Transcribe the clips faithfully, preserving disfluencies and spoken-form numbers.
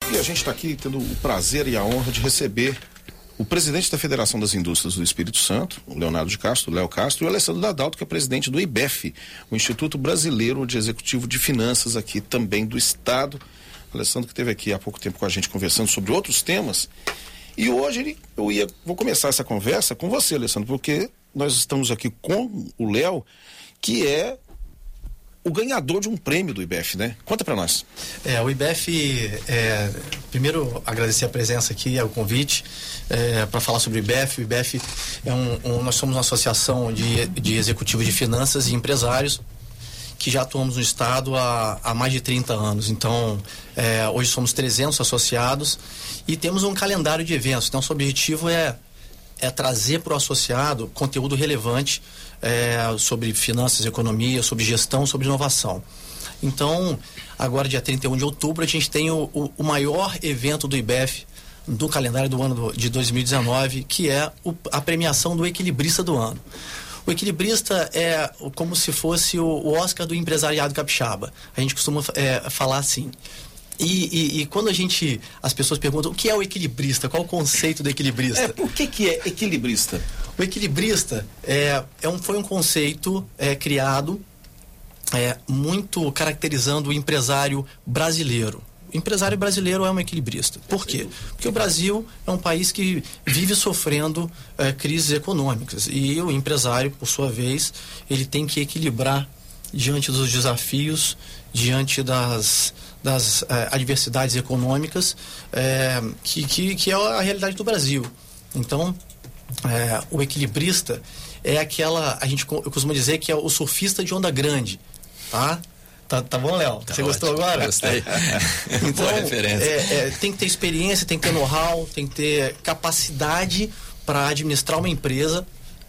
E a gente está aqui tendo o prazer e a honra de receber o presidente da Federação das Indústrias do Espírito Santo, o Leonardo de Castro, Léo Castro, e o Alessandro Dadalto, que é presidente do I B E F, o Instituto Brasileiro de Executivo de Finanças aqui também do Estado. O Alessandro que esteve aqui há pouco tempo com a gente conversando sobre outros temas. E hoje ele, eu ia, vou começar essa conversa com você, Alessandro, porque nós estamos aqui com o Léo, que é o ganhador de um prêmio do I B E F, né? Conta pra nós. É, o I B E F, é, primeiro agradecer a presença aqui, o convite, é, para falar sobre o I B E F. O I B E F é um, um nós somos uma associação de, de executivos de finanças e empresários que já atuamos no estado há, há mais de trinta anos. Então, é, hoje somos trezentos associados e temos um calendário de eventos. Então, nosso objetivo é, é trazer para o associado conteúdo relevante É, sobre finanças, economia, sobre gestão, sobre inovação. Então, agora dia trinta e um de outubro, a gente tem o, o, o maior evento do I B E F do calendário do ano do, de dois mil e dezenove, que é o, a premiação do equilibrista do ano. O equilibrista é como se fosse o, o Oscar do empresariado capixaba. A gente costuma é, falar assim. E, e, e quando a gente, as pessoas perguntam o que é o equilibrista, qual o conceito do equilibrista? É, por que que é equilibrista? O equilibrista é, é um, foi um conceito é, criado é, muito caracterizando o empresário brasileiro. O empresário brasileiro é um equilibrista. Por quê? Porque o Brasil é um país que vive sofrendo é, crises econômicas. E o empresário, por sua vez, ele tem que equilibrar diante dos desafios, diante das... das eh, adversidades econômicas eh, que, que, que é a realidade do Brasil. Então, eh, o equilibrista é aquela, a gente, eu costumo dizer que é o surfista de onda grande, tá? Tá, tá bom, Léo? Tá Você ótimo. Gostou agora? Gostei. Então, boa referência. É, é, tem que ter experiência, tem que ter know-how, tem que ter capacidade para administrar uma empresa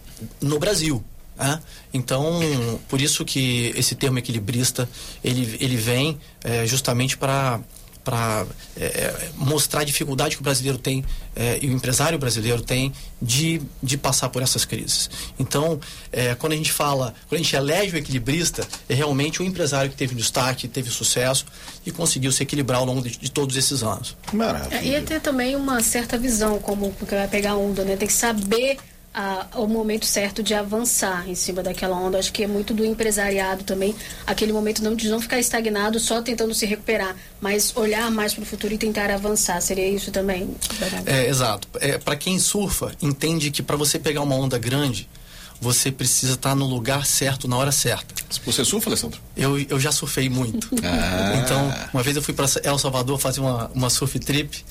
no Brasil. É? Então, por isso que esse termo equilibrista ele, ele vem é, justamente para para é, mostrar a dificuldade que o brasileiro tem é, e o empresário brasileiro tem de, de passar por essas crises. Então, é, quando a gente fala, quando a gente elege o equilibrista, é realmente o empresário que teve destaque, teve sucesso e conseguiu se equilibrar ao longo de, de todos esses anos. Maravilha. É, e ter também uma certa visão, como porque vai pegar onda, né? Tem que saber A, o momento certo de avançar em cima daquela onda. Acho que é muito do empresariado também, aquele momento não, de não ficar estagnado só tentando se recuperar, mas olhar mais para o futuro e tentar avançar. Seria isso também? É, exato. É, para quem surfa, entende que para você pegar uma onda grande, você precisa estar no lugar certo, na hora certa. Você surfa, Alessandro? Eu, eu já surfei muito. Ah. Então, uma vez eu fui para El Salvador fazer uma, uma surf trip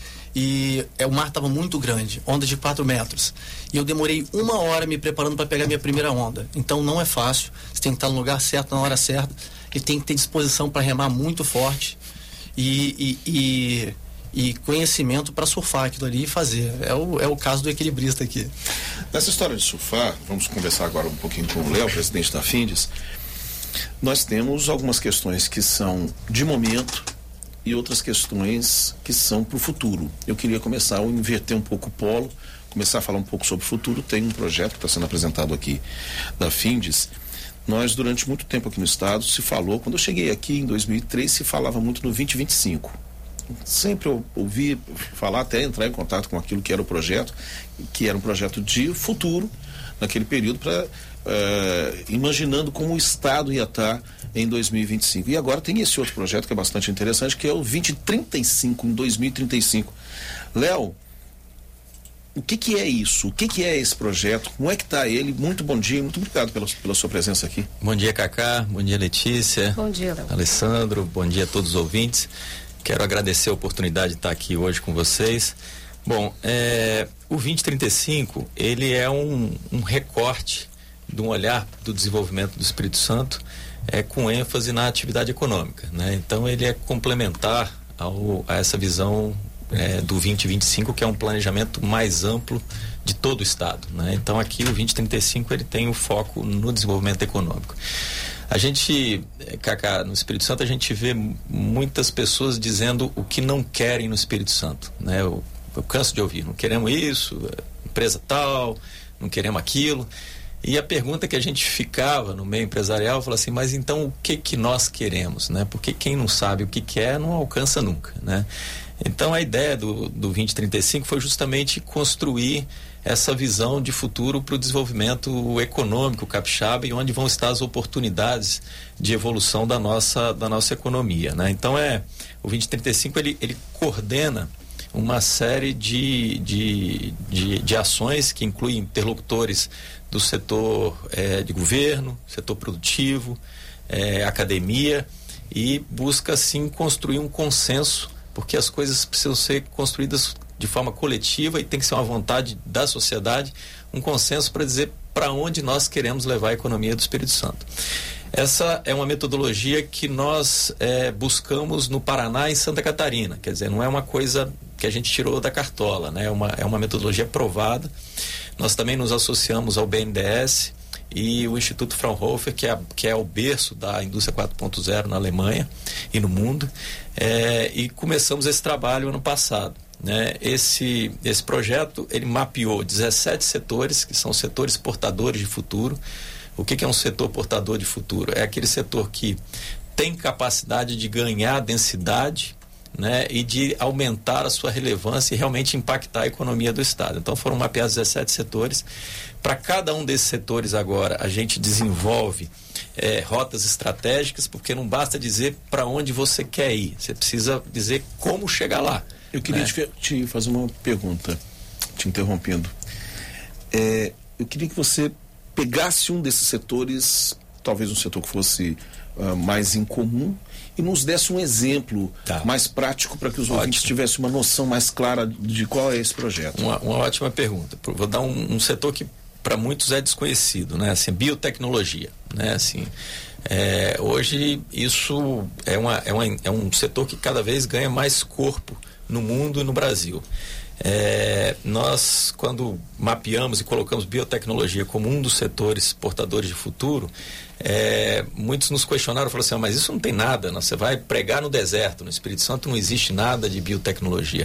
e é, o mar estava muito grande, ondas de quatro metros. E eu demorei uma hora me preparando para pegar minha primeira onda. Então não é fácil, você tem que estar no lugar certo, na hora certa, e tem que ter disposição para remar muito forte e, e, e, e conhecimento para surfar aquilo ali e fazer. É o, é o caso do equilibrista aqui. Nessa história de surfar, vamos conversar agora um pouquinho com o Léo, presidente da Findes. Nós temos algumas questões que são de momento e outras questões que são para o futuro. Eu queria começar a inverter um pouco o polo, começar a falar um pouco sobre o futuro. Tem um projeto que está sendo apresentado aqui da Findes. Nós, durante muito tempo aqui no estado, se falou, quando eu cheguei aqui em dois mil e três, se falava muito no vinte vinte e cinco. Sempre eu ouvi falar, até entrar em contato com aquilo que era o projeto, que era um projeto de futuro, naquele período, para uh, imaginando como o estado ia estar em dois mil e vinte e cinco. E agora tem esse outro projeto que é bastante interessante, que é o vinte trinta e cinco, em dois mil e trinta e cinco. Léo, o que que é isso? O que que é esse projeto? Como é que está ele? Muito bom dia, muito obrigado pela, pela sua presença aqui. Bom dia, Cacá, bom dia, Letícia. Bom dia, Léo. Alessandro, bom dia a todos os ouvintes. Quero agradecer a oportunidade de estar aqui hoje com vocês. Bom, é, o vinte trinta e cinco, ele é um, um recorte de um olhar do desenvolvimento do Espírito Santo, é, com ênfase na atividade econômica, né? Então ele é complementar ao, a essa visão é, do vinte vinte e cinco, que é um planejamento mais amplo de todo o estado, né? Então aqui o vinte trinta e cinco ele tem o foco no desenvolvimento econômico. A gente, Cacá, no Espírito Santo a gente vê muitas pessoas dizendo o que não querem no Espírito Santo, né? Eu, eu canso de ouvir, não queremos isso, empresa tal, não queremos aquilo. E a pergunta que a gente ficava no meio empresarial, falou assim, mas então o que que nós queremos, né? Porque quem não sabe o que quer não alcança nunca, né? Então a ideia do, do vinte trinta e cinco foi justamente construir essa visão de futuro para o desenvolvimento econômico capixaba e onde vão estar as oportunidades de evolução da nossa, da nossa economia, né? Então é, o vinte trinta e cinco ele, ele coordena uma série de, de, de, de ações que incluem interlocutores do setor é, de governo, setor produtivo, é, academia, e busca sim construir um consenso, porque as coisas precisam ser construídas de forma coletiva e tem que ser uma vontade da sociedade, um consenso para dizer para onde nós queremos levar a economia do Espírito Santo. Essa é uma metodologia que nós é, buscamos no Paraná e em Santa Catarina, quer dizer, não é uma coisa que a gente tirou da cartola, né? É uma, é uma metodologia provada. Nós também nos associamos ao B N D E S e o Instituto Fraunhofer, que é, que é o berço da indústria quatro ponto zero na Alemanha e no mundo, é, e começamos esse trabalho ano passado. Né? Esse, esse projeto, ele mapeou dezessete setores, que são setores portadores de futuro. O que, que é um setor portador de futuro? É aquele setor que tem capacidade de ganhar densidade, né, e de aumentar a sua relevância e realmente impactar a economia do Estado. Então foram mapeados dezessete setores. Para cada um desses setores agora a gente desenvolve é, rotas estratégicas, porque não basta dizer para onde você quer ir, você precisa dizer como chegar lá. Eu queria, né, te, te fazer uma pergunta, te interrompendo. É, eu queria que você pegasse um desses setores, talvez um setor que fosse uh, mais incomum, e nos desse um exemplo, tá, mais prático para que os Ótimo. ouvintes tivessem uma noção mais clara de qual é esse projeto. Uma, uma ótima pergunta. Vou dar um, um setor que para muitos é desconhecido, né? Assim, biotecnologia, né? Assim, é, hoje isso é, uma, é, uma, é um setor que cada vez ganha mais corpo no mundo e no Brasil. É, nós, quando mapeamos e colocamos biotecnologia como um dos setores portadores de futuro, é, muitos nos questionaram, falaram assim, ah, mas isso não tem nada, não, você vai pregar no deserto, no Espírito Santo não existe nada de biotecnologia.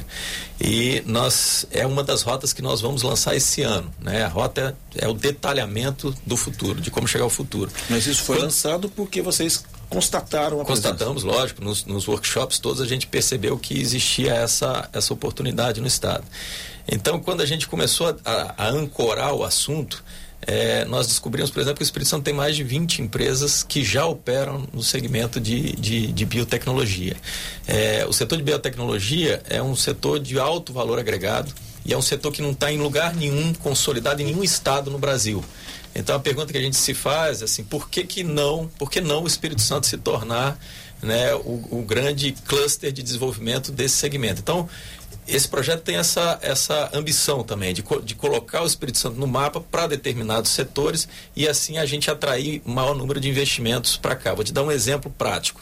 E nós, é uma das rotas que nós vamos lançar esse ano, né? A rota é, é o detalhamento do futuro, de como chegar ao futuro. Mas isso foi quando, lançado porque vocês constataram a Constatamos, presença. Lógico, nos, nos workshops todos a gente percebeu que existia essa, essa oportunidade no Estado. Então, quando a gente começou a, a, a ancorar o assunto, é, nós descobrimos, por exemplo, que o Espírito Santo tem mais de vinte empresas que já operam no segmento de, de, de biotecnologia. É, o setor de biotecnologia é um setor de alto valor agregado e é um setor que não está em lugar nenhum consolidado em nenhum estado no Brasil. Então a pergunta que a gente se faz é assim, por que que não, por que não o Espírito Santo se tornar, né, o, o grande cluster de desenvolvimento desse segmento? Então, esse projeto tem essa, essa ambição também de, de colocar o Espírito Santo no mapa para determinados setores e assim a gente atrair o maior número de investimentos para cá. Vou te dar um exemplo prático.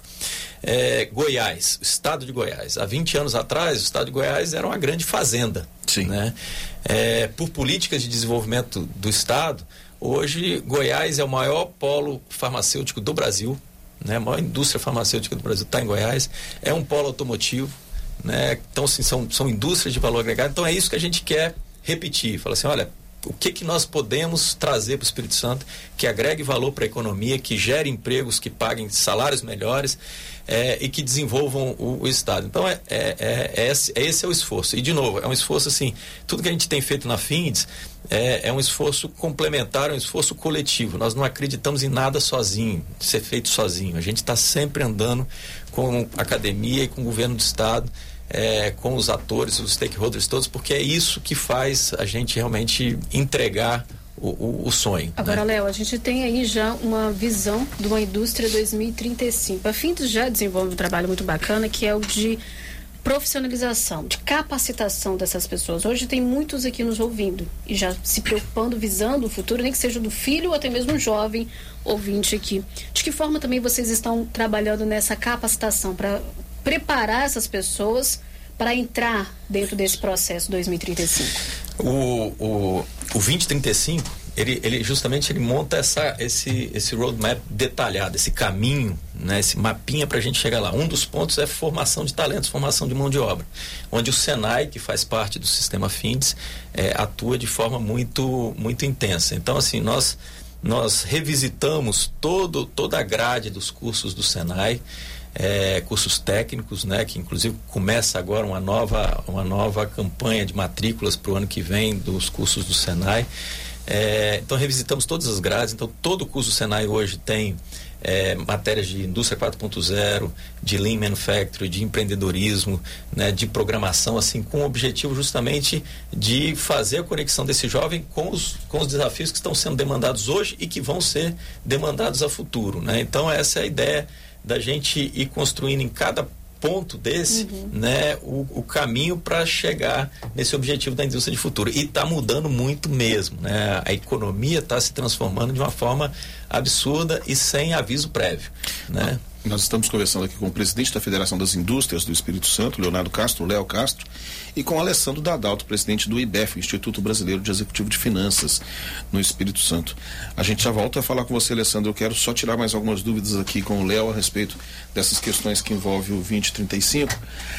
É, Goiás, o estado de Goiás. Há vinte anos atrás, o estado de Goiás era uma grande fazenda. Sim. Né? É, por políticas de desenvolvimento do estado, hoje Goiás é o maior polo farmacêutico do Brasil, né? A maior indústria farmacêutica do Brasil está em Goiás, é um polo automotivo, né? Então assim, são, são indústrias de valor agregado. Então é isso que a gente quer repetir, fala assim, olha, o que que nós podemos trazer para o Espírito Santo que agregue valor para a economia, que gere empregos, que paguem salários melhores, é, e que desenvolvam o, o Estado. Então é, é, é, é, esse, é esse é o esforço. E de novo, é um esforço assim, tudo que a gente tem feito na Findes é, é um esforço complementar, é um esforço coletivo. Nós não acreditamos em nada sozinho, ser feito sozinho. A gente está sempre andando com a academia e com o governo do Estado, É, com os atores, os stakeholders todos, porque é isso que faz a gente realmente entregar o, o, o sonho. Agora, né? Léo, a gente tem aí já uma visão de uma indústria dois mil e trinta e cinco. A Findes já desenvolve um trabalho muito bacana, que é o de profissionalização, de capacitação dessas pessoas. Hoje tem muitos aqui nos ouvindo e já se preocupando, visando o futuro, nem que seja do filho ou até mesmo um jovem ouvinte aqui. De que forma também vocês estão trabalhando nessa capacitação para preparar essas pessoas para entrar dentro desse processo dois mil e trinta e cinco? O, o, o vinte trinta e cinco, ele, ele justamente ele monta essa, esse, esse roadmap detalhado, esse caminho, né, esse mapinha para a gente chegar lá. Um dos pontos é formação de talentos, formação de mão de obra, onde o Senai, que faz parte do sistema Findes, é, atua de forma muito, muito intensa. Então, assim, nós nós revisitamos todo, toda a grade dos cursos do Senai, é, cursos técnicos, né, que inclusive começa agora uma nova, uma nova campanha de matrículas para o ano que vem dos cursos do Senai. É, então revisitamos todas as grades. Então todo o curso do Senai hoje tem é, matérias de indústria quatro ponto zero, de Lean Manufacturing, de empreendedorismo, né, de programação, assim, com o objetivo justamente de fazer a conexão desse jovem com os, com os desafios que estão sendo demandados hoje e que vão ser demandados a futuro, né? Então essa é a ideia da gente ir construindo em cada ponto desse, uhum. né, o, o caminho para chegar nesse objetivo da indústria de futuro. E está mudando muito mesmo, né? A economia está se transformando de uma forma absurda e sem aviso prévio, né? Nós estamos conversando aqui com o presidente da Federação das Indústrias do Espírito Santo, Leonardo Castro, Léo Castro, e com Alessandro Dadalto, presidente do I B E F, Instituto Brasileiro de Executivo de Finanças, no Espírito Santo. A gente já volta a falar com você, Alessandro. Eu quero só tirar mais algumas dúvidas aqui com o Léo a respeito dessas questões que envolvem o vinte trinta e cinco,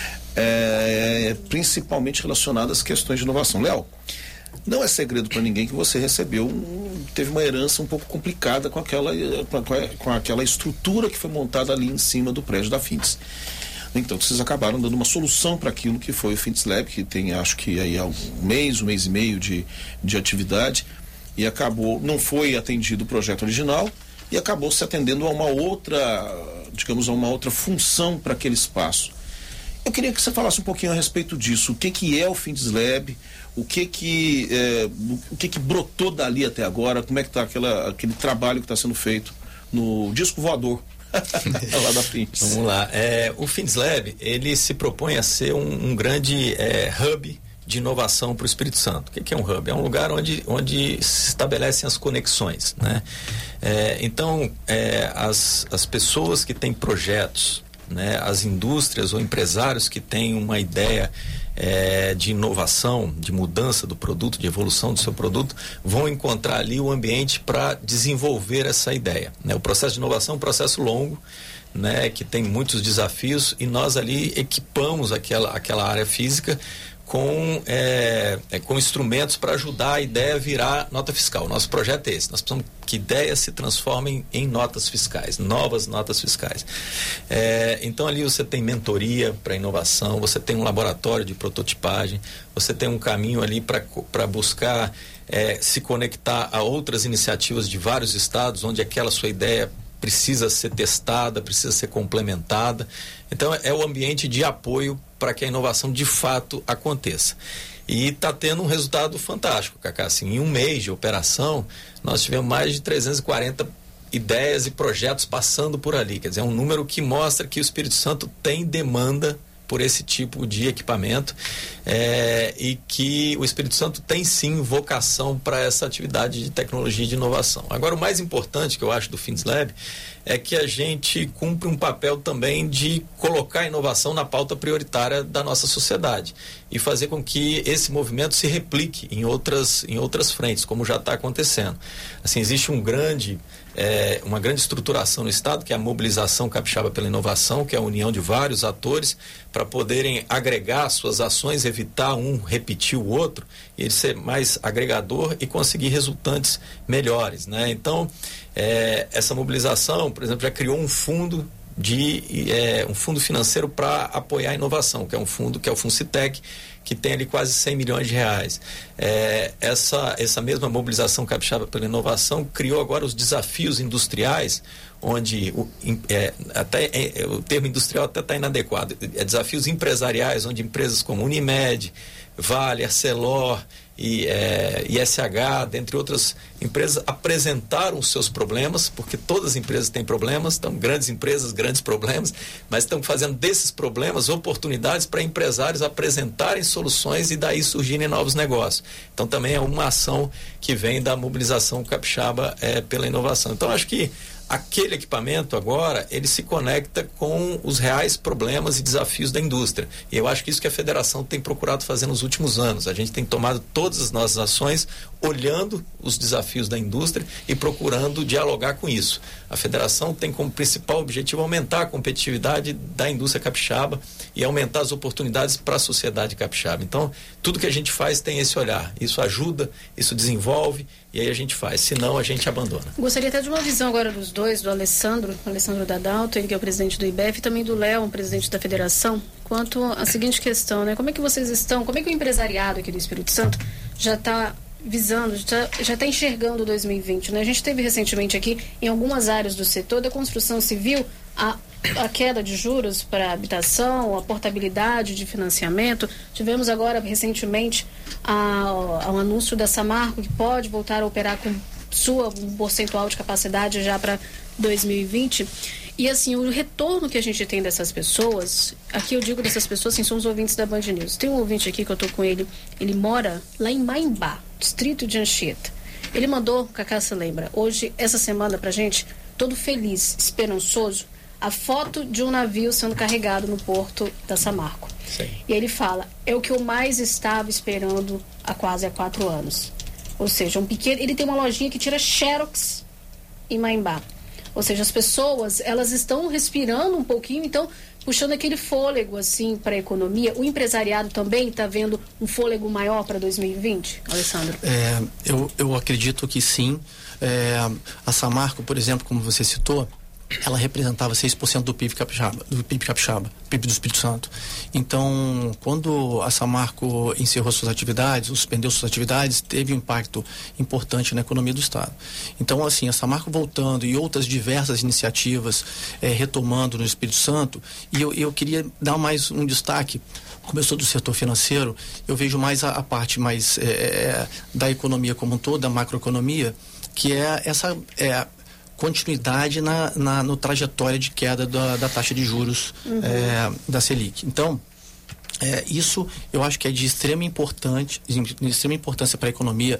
é, principalmente relacionadas às questões de inovação. Léo, não é segredo para ninguém que você recebeu, um, teve uma herança um pouco complicada com aquela, com, a, com aquela estrutura que foi montada ali em cima do prédio da Fintes. Então, vocês acabaram dando uma solução para aquilo que foi o Fintes Lab, que tem, acho que aí há um mês, um mês e meio de, de atividade, e acabou, não foi atendido o projeto original, e acabou se atendendo a uma outra, digamos, a uma outra função para aquele espaço. Eu queria que você falasse um pouquinho a respeito disso. O que que é o Fintes Lab? O que que, é, o que que brotou dali até agora? Como é que está aquele trabalho que está sendo feito no disco voador lá da Fintes? Vamos lá. É, o Fintes Lab, ele se propõe a ser um, um grande é, hub de inovação para o Espírito Santo. O que que é um hub? É um lugar onde, onde se estabelecem as conexões, né? É, então, é, as, as pessoas que têm projetos, né, as indústrias ou empresários que têm uma ideia é, de inovação, de mudança do produto, de evolução do seu produto, vão encontrar ali o ambiente para desenvolver essa ideia, né? O processo de inovação é um processo longo, né, que tem muitos desafios, e nós ali equipamos aquela, aquela área física com, é, é, com instrumentos para ajudar a ideia a virar nota fiscal. Nosso projeto é esse. Nós precisamos que ideias se transformem em notas fiscais, novas notas fiscais. É, então ali você tem mentoria para inovação, você tem um laboratório de prototipagem, você tem um caminho ali para buscar é, se conectar a outras iniciativas de vários estados, onde aquela sua ideia precisa ser testada, precisa ser complementada. Então é o ambiente de apoio para que a inovação de fato aconteça. E está tendo um resultado fantástico, Cacá. Assim, em um mês de operação, nós tivemos mais de trezentas e quarenta ideias e projetos passando por ali. Quer dizer, é um número que mostra que o Espírito Santo tem demanda por esse tipo de equipamento, é, e que o Espírito Santo tem sim vocação para essa atividade de tecnologia e de inovação. Agora, o mais importante que eu acho do Fintes Lab é que a gente cumpre um papel também de colocar a inovação na pauta prioritária da nossa sociedade e fazer com que esse movimento se replique em outras, em outras frentes, como já está acontecendo. Assim, existe um grande É, uma grande estruturação no Estado, que é a mobilização capixaba pela inovação, que é a união de vários atores para poderem agregar suas ações, evitar um repetir o outro, e ele ser mais agregador e conseguir resultantes melhores, né? Então, é, essa mobilização, por exemplo, já criou um fundo de é, um fundo financeiro para apoiar a inovação, que é um fundo que é o Funcitec, que tem ali quase cem milhões de reais. É, essa, essa mesma mobilização capixaba pela inovação criou agora os desafios industriais, onde o, é, até, é, o termo industrial até está inadequado, é desafios empresariais, onde empresas como Unimed, Vale, Arcelor e é, I S H, dentre outras empresas, apresentaram os seus problemas, porque todas as empresas têm problemas, então grandes empresas, grandes problemas, mas estão fazendo desses problemas oportunidades para empresários apresentarem soluções e daí surgirem novos negócios. Então também é uma ação que vem da mobilização capixaba é, pela inovação. Então acho que aquele equipamento agora, ele se conecta com os reais problemas e desafios da indústria. E eu acho que isso que a federação tem procurado fazer nos últimos anos. A gente tem tomado todas as nossas ações olhando os desafios da indústria e procurando dialogar com isso. A federação tem como principal objetivo aumentar a competitividade da indústria capixaba e aumentar as oportunidades para a sociedade capixaba. Então, tudo que a gente faz tem esse olhar. Isso ajuda, isso desenvolve e aí a gente faz, senão a gente abandona. Gostaria até de uma visão agora dos dois, do Alessandro, o Alessandro Dadalto, ele que é o presidente do I B E F, e também do Léo, o presidente da federação, quanto à seguinte questão, né? Como é que vocês estão, como é que o empresariado aqui do Espírito Santo já está visando, já está enxergando dois mil e vinte, né? A gente teve recentemente aqui, em algumas áreas do setor da construção civil, a a queda de juros para habitação, a portabilidade de financiamento. Tivemos agora, recentemente, a, a, um anúncio da Samarco que pode voltar a operar com sua um percentual de capacidade já para dois mil e vinte. E, assim, o retorno que a gente tem dessas pessoas, aqui eu digo dessas pessoas, assim, são os ouvintes da Band News. Tem um ouvinte aqui que eu estou com ele, ele mora lá em Maimbá, distrito de Anchieta. Ele mandou, Cacá se lembra, hoje, essa semana pra gente, todo feliz, esperançoso, a foto de um navio sendo carregado no porto da Samarco. Sim. E ele fala, é o que eu mais estava esperando há quase há quatro anos. Ou seja, um pequeno, ele tem uma lojinha que tira xerox em Maimbá. Ou seja, as pessoas, elas estão respirando um pouquinho, então, puxando aquele fôlego, assim, para a economia. O empresariado também está vendo um fôlego maior para dois mil e vinte, Alessandro? É, eu, eu acredito que sim. É, a Samarco, por exemplo, como você citou, ela representava seis por cento do P I B capixaba, do P I B capixaba, P I B do Espírito Santo. Então, quando a Samarco encerrou suas atividades, suspendeu suas atividades, teve um impacto importante na economia do Estado. Então, assim, a Samarco voltando e outras diversas iniciativas eh, retomando no Espírito Santo, e eu, eu queria dar mais um destaque. Como eu sou do setor financeiro, eu vejo mais a, a parte mais eh, da economia como um todo, da macroeconomia, que é essa... É, continuidade na, na no trajetória de queda da, da taxa de juros uhum. é, da Selic. Então, é, isso eu acho que é de extrema, importante, de extrema importância para a economia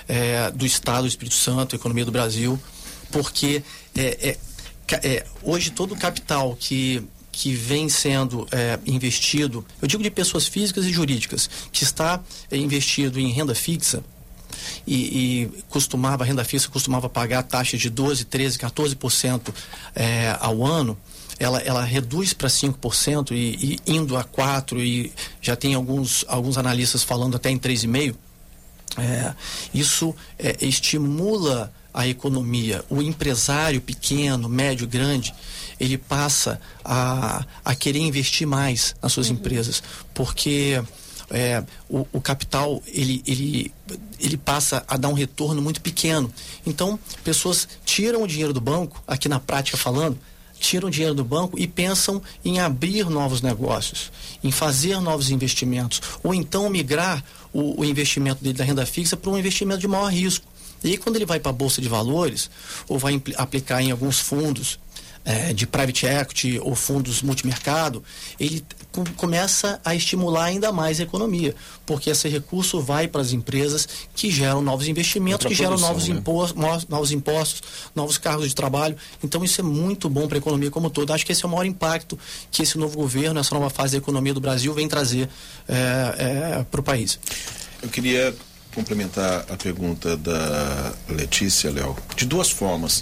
é, do Estado do Espírito Santo, a economia do Brasil, porque é, é, é, hoje todo o capital que que vem sendo é, investido, eu digo de pessoas físicas e jurídicas, que está é, investido em renda fixa, E, e costumava, a renda fixa costumava pagar taxas de doze, treze, quatorze por cento é, ao ano, ela, ela reduz para cinco por cento e, e indo a quatro por cento, e já tem alguns, alguns analistas falando até em três vírgula cinco por cento. É, isso é, estimula a economia. O empresário pequeno, médio, grande, ele passa a, a querer investir mais nas suas uhum. empresas, porque... É, o, o capital ele, ele, ele passa a dar um retorno muito pequeno. Então, pessoas tiram o dinheiro do banco, aqui na prática falando, tiram o dinheiro do banco e pensam em abrir novos negócios, em fazer novos investimentos, ou então migrar o, o investimento dele da renda fixa para um investimento de maior risco. E aí, quando ele vai para a Bolsa de Valores, ou vai impl- aplicar em alguns fundos É, de private equity ou fundos multimercado, ele com, começa a estimular ainda mais a economia, porque esse recurso vai para as empresas que geram novos investimentos, que geram novos, né? impostos, novos impostos, novos cargos de trabalho. Então isso é muito bom para a economia como um todo. Acho que esse é o maior impacto que esse novo governo, essa nova fase da economia do Brasil vem trazer é, é, para o país. Eu queria complementar a pergunta da Letícia, Léo, de duas formas.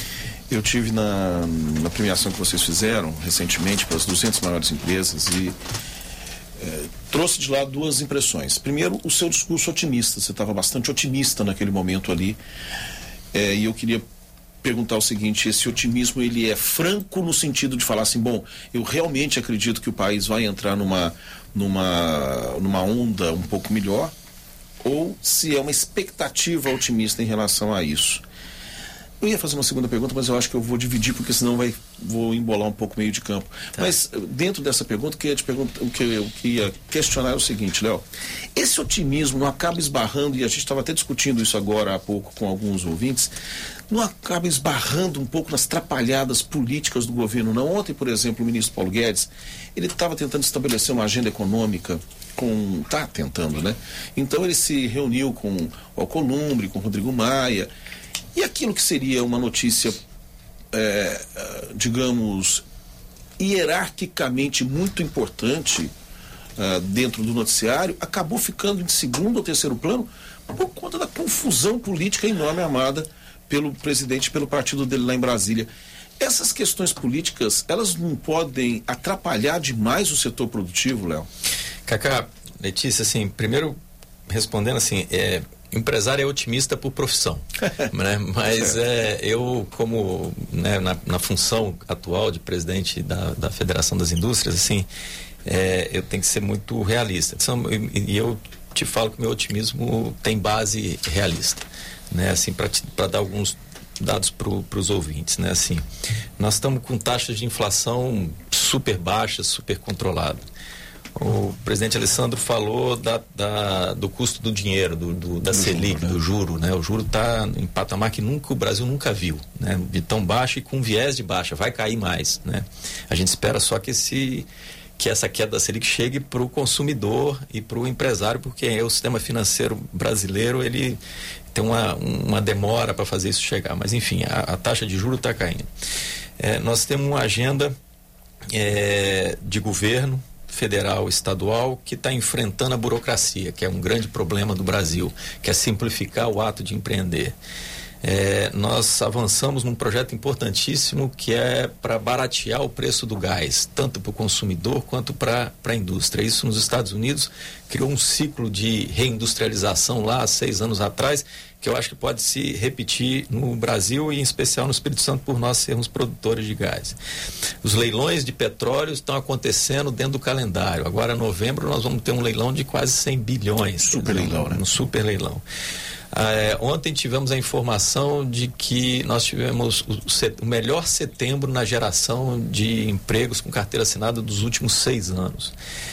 Eu tive na, na premiação que vocês fizeram recentemente para as duzentas maiores empresas e é, trouxe de lá duas impressões. Primeiro, o seu discurso otimista. Você estava bastante otimista naquele momento ali. É, e eu queria perguntar o seguinte: esse otimismo ele é franco no sentido de falar assim, bom, eu realmente acredito que o país vai entrar numa, numa, numa onda um pouco melhor, ou se é uma expectativa otimista em relação a isso? Eu ia fazer uma segunda pergunta, mas eu acho que eu vou dividir, porque senão vai, vou embolar um pouco meio de campo. Tá. Mas dentro dessa pergunta, que eu, te pergunto, o que eu queria questionar é o seguinte, Léo. Esse otimismo não acaba esbarrando, e a gente estava até discutindo isso agora há pouco com alguns ouvintes, não acaba esbarrando um pouco nas trapalhadas políticas do governo, não? Ontem, por exemplo, o ministro Paulo Guedes, ele estava tentando estabelecer uma agenda econômica com... Está tentando, né? Então ele se reuniu com o Alcolumbre, com o Rodrigo Maia. E aquilo que seria uma notícia, é, digamos, hierarquicamente muito importante uh, dentro do noticiário, acabou ficando em segundo ou terceiro plano por conta da confusão política enorme amada pelo presidente e pelo partido dele lá em Brasília. Essas questões políticas, elas não podem atrapalhar demais o setor produtivo, Léo? Cacá, Letícia, assim, primeiro respondendo assim, é... empresário é otimista por profissão, né? Mas é, eu, como né, na, na função atual de presidente da, da Federação das Indústrias, assim, é, eu tenho que ser muito realista. E, e eu te falo que o meu otimismo tem base realista, né? Assim, para dar alguns dados para os ouvintes, né? Assim, nós estamos com taxas de inflação super baixas, super controladas. O presidente Alessandro falou da, da, do custo do dinheiro, do, do, da do Selic, juro, né? do juro, né? O juro está em patamar que nunca, o Brasil nunca viu, né? De tão baixo e com viés de baixa, vai cair mais, né? A gente espera só que, esse, que essa queda da Selic chegue para o consumidor e para o empresário, porque o sistema financeiro brasileiro, ele tem uma, uma demora para fazer isso chegar, mas enfim, a, a taxa de juros está caindo. É, nós temos uma agenda é, de governo federal, estadual, que está enfrentando a burocracia, que é um grande problema do Brasil, que é simplificar o ato de empreender. É, nós avançamos num projeto importantíssimo que é para baratear o preço do gás, tanto para o consumidor quanto para a indústria. Isso nos Estados Unidos criou um ciclo de reindustrialização lá há seis anos atrás, que eu acho que pode se repetir no Brasil e em especial no Espírito Santo por nós sermos produtores de gás. Os leilões de petróleo estão acontecendo dentro do calendário. Agora em novembro nós vamos ter um leilão de quase cem bilhões. Super leilão, né? Um super leilão. É, ontem tivemos a informação de que nós tivemos o, set, o melhor setembro na geração de empregos com carteira assinada dos últimos seis anos.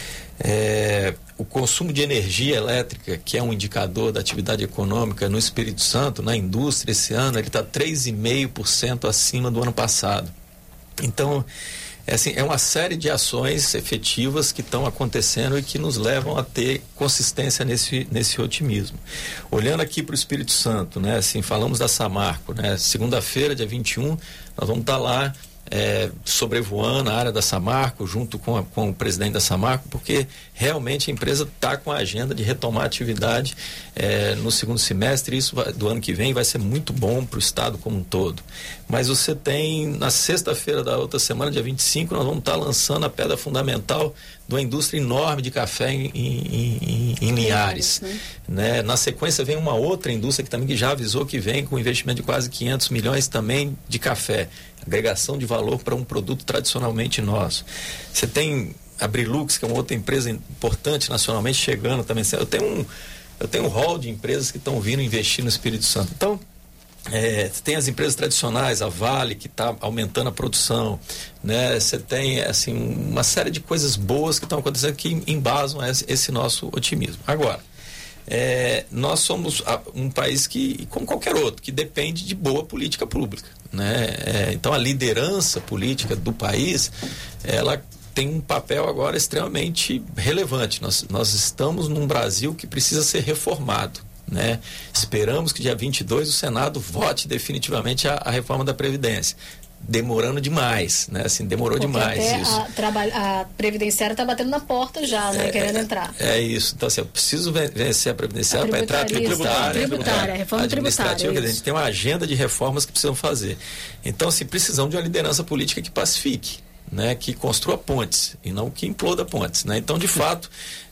É, o consumo de energia elétrica, que é um indicador da atividade econômica no Espírito Santo, na indústria, esse ano, ele está três vírgula cinco por cento acima do ano passado. Então, é, assim, é uma série de ações efetivas que estão acontecendo e que nos levam a ter consistência nesse, nesse otimismo. Olhando aqui para o Espírito Santo, né, assim, falamos da Samarco, né, segunda-feira, dia vinte e um, nós vamos estar lá É, sobrevoando a área da Samarco, junto com, a, com o presidente da Samarco, porque realmente a empresa está com a agenda de retomar a atividade é, no segundo semestre. Isso vai, do ano que vem vai ser muito bom para o estado como um todo. Mas você tem, na sexta-feira da outra semana, dia vinte e cinco, nós vamos estar lançando a pedra fundamental de uma indústria enorme de café em, em, em, em Linhares, né? Né? Na sequência vem uma outra indústria que também que já avisou que vem com investimento de quase quinhentos milhões também de café, agregação de valor para um produto tradicionalmente nosso. Você tem a Brilux, que é uma outra empresa importante nacionalmente, chegando também. Eu tenho um, eu tenho um hall de empresas que estão vindo investir no Espírito Santo. Então, É, tem as empresas tradicionais, a Vale, que está aumentando a produção, né? Você tem assim, uma série de coisas boas que estão acontecendo que embasam esse, esse nosso otimismo. Agora, é, nós somos um país que, como qualquer outro, que depende de boa política pública, né? É, então a liderança política do país, ela tem um papel agora extremamente relevante. Nós, nós estamos num Brasil que precisa ser reformado, né? Esperamos que dia vinte e dois o Senado vote definitivamente a, a reforma da Previdência. Demorando demais, né? Assim, demorou Porque demais até isso. A, traba- a Previdenciária está batendo na porta já, né? É, querendo entrar. É isso. Então, assim, eu preciso vencer a Previdenciária para entrar a tributária. Tributária, reforma tributária. A gente tem uma agenda de reformas que precisam fazer. Então, assim, precisamos de uma liderança política que pacifique, né, que construa pontes e não que imploda pontes, né? Então, de fato,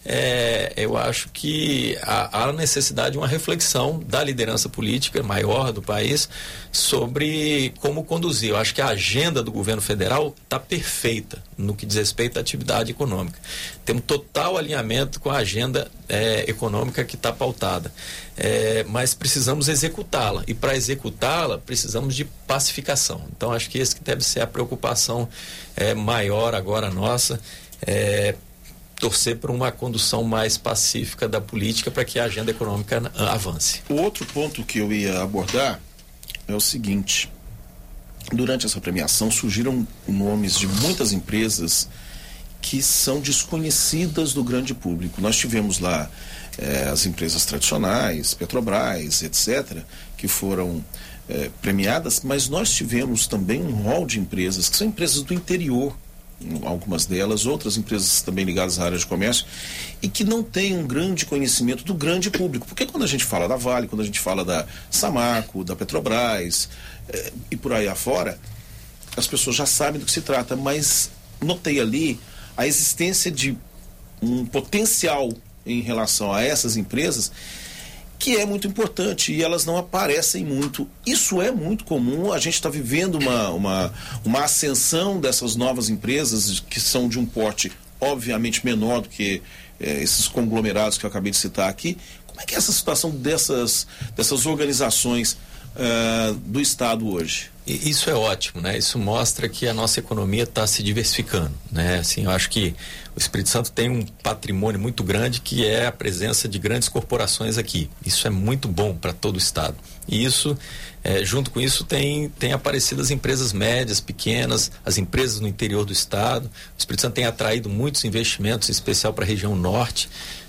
é, eu acho que há, há necessidade de uma reflexão da liderança política maior do país sobre como conduzir. Eu acho que a agenda do governo federal está perfeita no que diz respeito à atividade econômica. Temos total alinhamento com a agenda é, econômica que está pautada, é, mas precisamos executá-la, e para executá-la precisamos de pacificação. Então, acho que esse que deve ser a preocupação é, maior agora nossa, é, torcer por uma condução mais pacífica da política para que a agenda econômica avance. O outro ponto que eu ia abordar é o seguinte: durante essa premiação surgiram nomes de muitas empresas que são desconhecidas do grande público. Nós tivemos lá eh, as empresas tradicionais, Petrobras, etcétera, que foram eh, premiadas, mas nós tivemos também um rol de empresas que são empresas do interior, algumas delas, outras empresas também ligadas à área de comércio, e que não têm um grande conhecimento do grande público. Porque quando a gente fala da Vale, quando a gente fala da Samarco, da Petrobras eh, e por aí afora, as pessoas já sabem do que se trata, mas notei ali a existência de um potencial em relação a essas empresas que é muito importante e elas não aparecem muito. Isso é muito comum, a gente está vivendo uma, uma, uma ascensão dessas novas empresas que são de um porte obviamente menor do que eh, esses conglomerados que eu acabei de citar aqui. Como é que é essa situação dessas, dessas organizações uh, do Estado hoje? Isso é ótimo, né? Isso mostra que a nossa economia está se diversificando, né? Assim, eu acho que o Espírito Santo tem um patrimônio muito grande que é a presença de grandes corporações aqui. Isso é muito bom para todo o Estado. E isso, é, junto com isso, tem, tem aparecido as empresas médias, pequenas, as empresas no interior do Estado. O Espírito Santo tem atraído muitos investimentos, em especial para a região norte,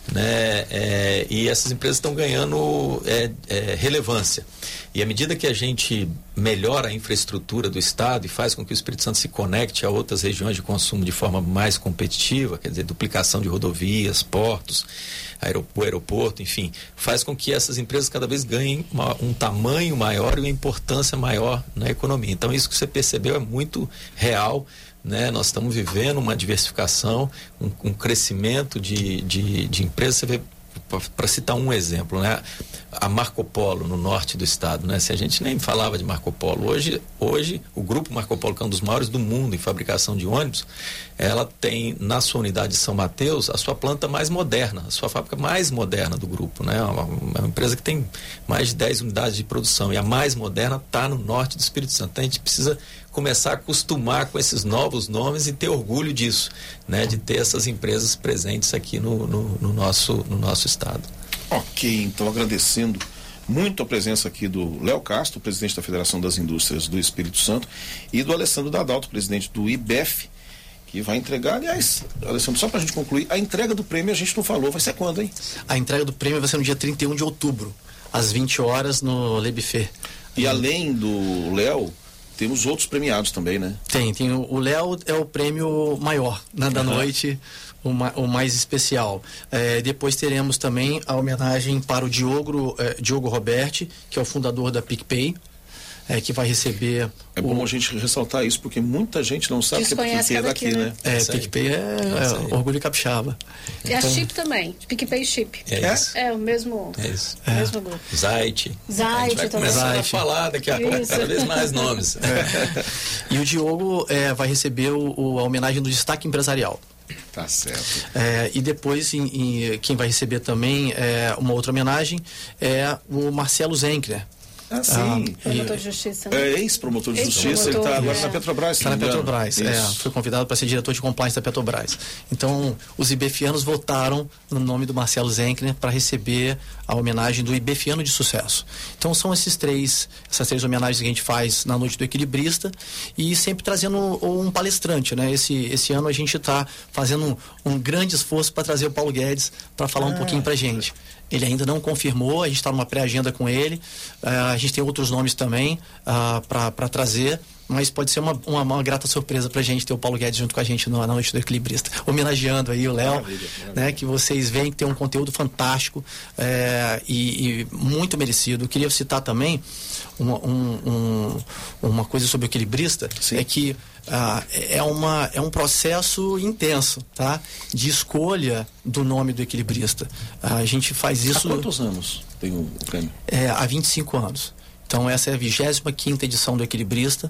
né? É, e essas empresas estão ganhando é, é, relevância. E à medida que a gente melhora a infraestrutura do Estado e faz com que o Espírito Santo se conecte a outras regiões de consumo de forma mais competitiva, quer dizer, duplicação de rodovias, portos, aeroporto, aeroporto, enfim, faz com que essas empresas cada vez ganhem uma, um tamanho maior e uma importância maior na economia. Então, isso que você percebeu é muito real, né? Nós estamos vivendo uma diversificação, um, um crescimento de, de, de empresas. Você vê, para citar um exemplo, né? A Marco Polo no norte do estado, né? Se a gente nem falava de Marco Polo, hoje, hoje o grupo Marco Polo, que é um dos maiores do mundo em fabricação de ônibus, ela tem na sua unidade de São Mateus a sua planta mais moderna, a sua fábrica mais moderna do grupo, né? Uma, uma empresa que tem mais de dez unidades de produção e a mais moderna está no norte do Espírito Santo. Então a gente precisa começar a acostumar com esses novos nomes e ter orgulho disso, né? De ter essas empresas presentes aqui no, no, no, nosso, no nosso estado. Ok, então agradecendo muito a presença aqui do Léo Castro, presidente da Federação das Indústrias do Espírito Santo, e do Alessandro Dadalto, presidente do I B E F, que vai entregar, aliás, Alessandro, só para a gente concluir, a entrega do prêmio a gente não falou, vai ser quando, hein? A entrega do prêmio vai ser no dia trinta e um de outubro, às vinte horas, no Le Buffet. E além do Léo, temos outros premiados também, né? Tem, tem o Léo é o prêmio maior, né, da uhum. noite, o, ma, o mais especial. É, depois teremos também a homenagem para o Diogo, é, Diogo Roberti, que é o fundador da PicPay, é, que vai receber... É o... bom a gente ressaltar isso, porque muita gente não sabe que a PicPay é daqui, né? É, é PicPay é, é orgulho capixaba. E então... a Chip também, PicPay Chip. É, isso. é o mesmo, é isso. o mesmo grupo. Zait. Zait a gente vai começar Zait. a falar daqui a pouco cada vez mais nomes. É. E o Diogo é, vai receber o, o, a homenagem do destaque empresarial. Tá certo. É, e depois, em, em, quem vai receber também é, uma outra homenagem é o Marcelo Zenkner. Ah, sim. Ah, promotor de justiça. Né? É ex-promotor de ex justiça, ele está agora é. na Petrobras. Está na Petrobras, é, foi convidado para ser diretor de compliance da Petrobras. Então, os ibefianos votaram no nome do Marcelo Zenkner para receber a homenagem do Ibefiano de Sucesso. Então, são esses três, essas três homenagens que a gente faz na Noite do Equilibrista e sempre trazendo um palestrante, né? Esse, esse ano a gente está fazendo um, um grande esforço para trazer o Paulo Guedes para falar ah. um pouquinho para a gente. Ele ainda não confirmou, a gente está numa pré-agenda com ele, uh, a gente tem outros nomes também uh, para trazer, mas pode ser uma, uma, uma grata surpresa para a gente ter o Paulo Guedes junto com a gente no, na Noite do Equilibrista, homenageando aí o Léo, né, que vocês veem que tem um conteúdo fantástico é, e, e muito merecido. Eu queria citar também uma, um, um, uma coisa sobre o Equilibrista, Sim. é que Ah, é, uma, é um processo intenso, tá? De escolha do nome do equilibrista. Ah, a gente faz isso... Há quantos anos tem o, o prêmio? É, há vinte e cinco anos. Então essa é a vigésima quinta edição do Equilibrista.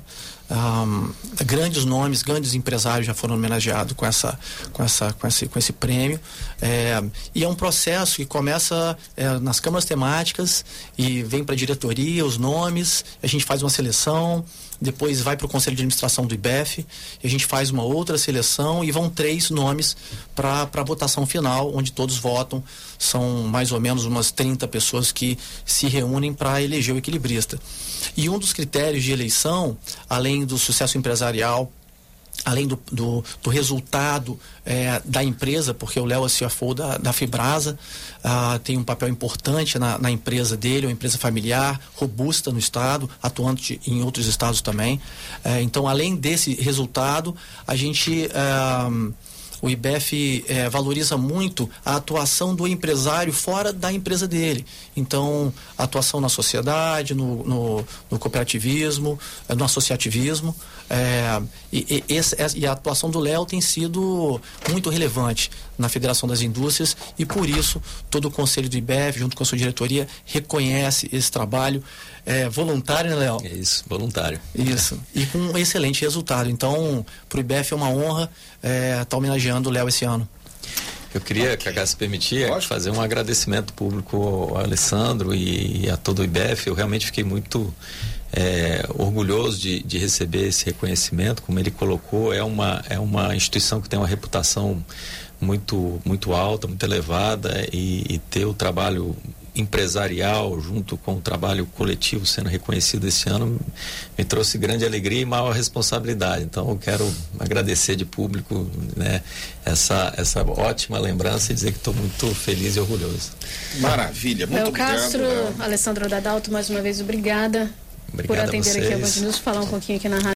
Um, grandes nomes, grandes empresários já foram homenageados com, essa, com, essa, com, esse, com esse prêmio. É, e é um processo que começa é, nas câmaras temáticas e vem para a diretoria, os nomes, a gente faz uma seleção, depois vai para o Conselho de Administração do I B E F, e a gente faz uma outra seleção e vão três nomes para a votação final, onde todos votam. São mais ou menos umas trinta pessoas que se reúnem para eleger o equilibrista. E um dos critérios de eleição, além do sucesso empresarial, além do, do, do resultado é, da empresa, porque o Léo é C F O da, da Fibrasa, ah, tem um papel importante na, na empresa dele, uma empresa familiar, robusta no estado, atuante em outros estados também. É, então, além desse resultado, a gente... Ah, o I B F é, valoriza muito a atuação do empresário fora da empresa dele. Então, a atuação na sociedade, no, no, no cooperativismo, no associativismo. É, e, e, esse, e a atuação do Léo tem sido muito relevante na Federação das Indústrias e por isso todo o Conselho do I B F, junto com a sua diretoria, reconhece esse trabalho é, voluntário, né, Léo? É isso, voluntário. Isso, e com um excelente resultado. Então, para o I B F é uma honra estar é, tá homenageando o Léo esse ano. Eu queria, okay. Cacá, se permitir, é, fazer um agradecimento público ao Alessandro e, e a todo o I B F. Eu realmente fiquei muito é, orgulhoso de, de receber esse reconhecimento. Como ele colocou, é uma, é uma instituição que tem uma reputação muito, muito alta, muito elevada, e, e ter o trabalho empresarial junto com o trabalho coletivo sendo reconhecido esse ano me trouxe grande alegria e maior responsabilidade. Então eu quero agradecer de público, né, essa, essa ótima lembrança e dizer que estou muito feliz e orgulhoso. Maravilha, muito Léo obrigado. Castro, Léo. Alessandro Dadalto, mais uma vez obrigada Obrigado por atender a vocês. aqui a Band News, falar um pouquinho aqui na rádio.